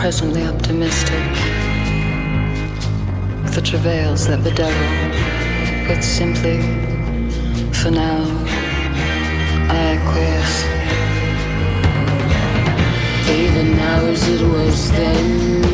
presently optimistic. The travails that bedevil, but simply, for now, I acquiesce. Even now as it was then,